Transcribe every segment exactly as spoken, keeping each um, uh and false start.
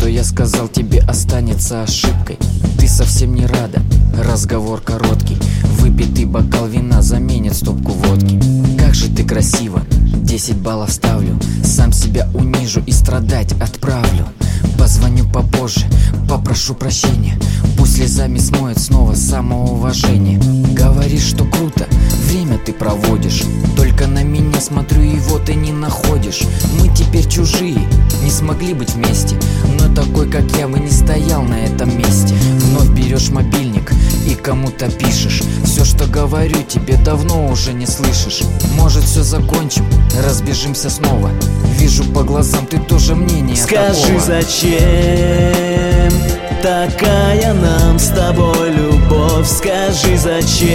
я сказал тебе, останется ошибкой. Ты совсем не рада, разговор короткий. Выпитый бокал вина заменит стопку водки. Как же ты красива, десять баллов ставлю. Сам себя унижу и страдать отправлю. Позвоню попозже, попрошу прощения. Пусть слезами смоет снова самоуважение. Говоришь, что круто, время ты проводишь. Только на меня смотрю, его ты не находишь. Мы теперь чужие, не смогли быть вместе. Но такой, как я, бы не стоял на этом месте. Вновь берешь мобильник и кому-то пишешь. Все, что говорю, тебе давно уже не слышишь. Может, все закончим, разбежимся снова. Вижу по глазам, ты тоже мнение такого. Скажи, зачем такая нам с тобой любовь? Скажи, зачем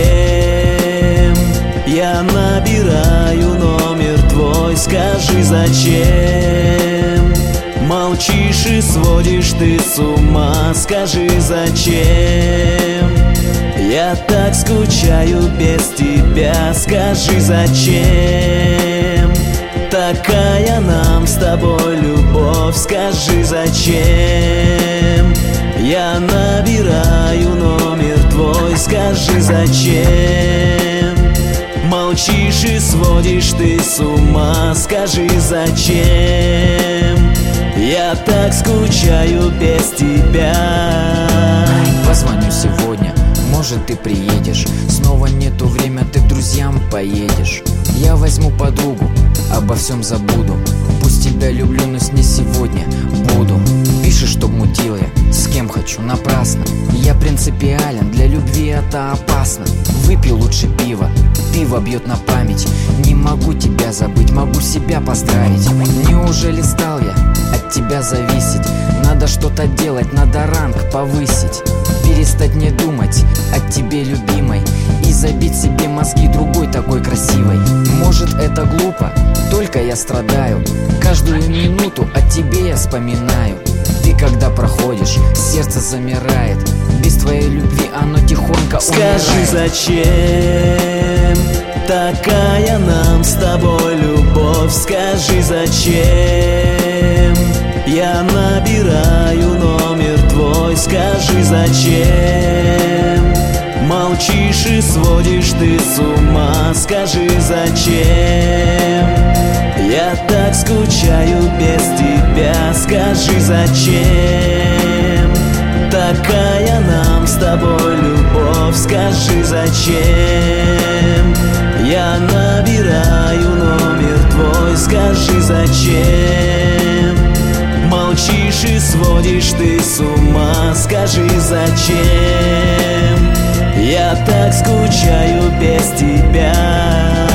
я набираю номер твой? Скажи, зачем молчишь и сводишь ты с ума? Скажи, зачем я так скучаю без тебя? Скажи, зачем такая нам с тобой любовь? Скажи, зачем я набираю номер твой? Скажи, зачем молчишь и сводишь ты с ума? Скажи, зачем я так скучаю без тебя? Позвоню сегодня, может, ты приедешь. Снова нету время, ты к друзьям поедешь. Я возьму подругу, обо всем забуду. Пусть тебя люблю, но с ней сегодня буду. Пишешь, чтоб мутил я, с кем хочу, напрасно. Я принципиален, для любви это опасно. Выпей лучше пиво, пиво бьет на память. Не могу тебя забыть, могу себя поздравить. Неужели стал я от тебя зависеть? Надо что-то делать, надо ранг повысить. Перестать не думать о тебе, любимой, и забить себе мозги другой такой красивой. Может, это глупо, только я страдаю. Каждую минуту о тебе я вспоминаю. Ты когда проходишь, сердце замирает. Без твоей любви оно тихонько умирает. Скажи, зачем такая нам с тобой любовь? Скажи, зачем я набираю номер твой? Скажи, зачем молчишь и сводишь ты с ума? Скажи, зачем я так скучаю без тебя? Скажи, зачем такая нам с тобой любовь? Скажи, зачем я набираю номер твой? Скажи, зачем молчишь и сводишь ты с ума? Скажи, зачем я так скучаю без тебя?